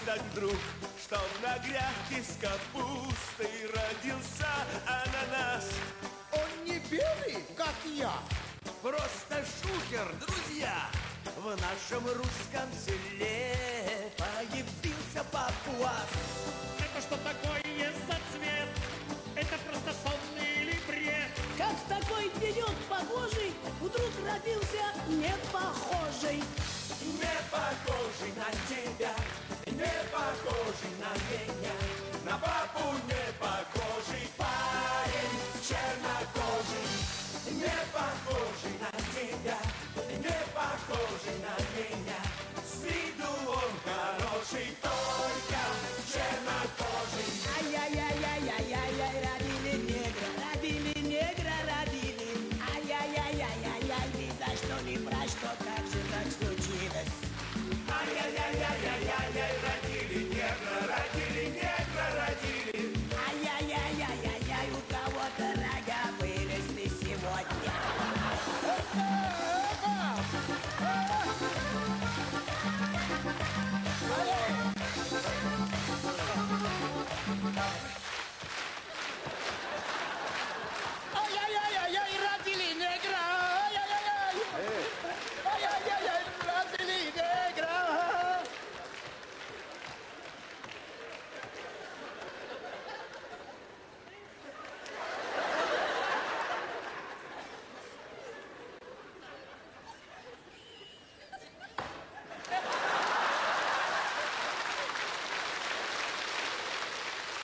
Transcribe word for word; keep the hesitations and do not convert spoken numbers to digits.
так вдруг, чтоб на грядке с капустой родился ананас. Он не белый, как я. Просто шухер, друзья. В нашем русском селе появился папуас. Это что такое за цвет? Это просто сон или бред? Как в такой денек погожий вдруг родился непохожий. Не похожий на тебя, не похожий на меня, на папу не похожий парень чернокожий. Не похожий на тебя, не похожий на меня, с виду он хороший, только чернокожий. Ай-яй-яй-яй-яй-яй, родили негра, родили негра, родили. Ай-яй-яй-яй-яй-яй, ни за что, ни про что так.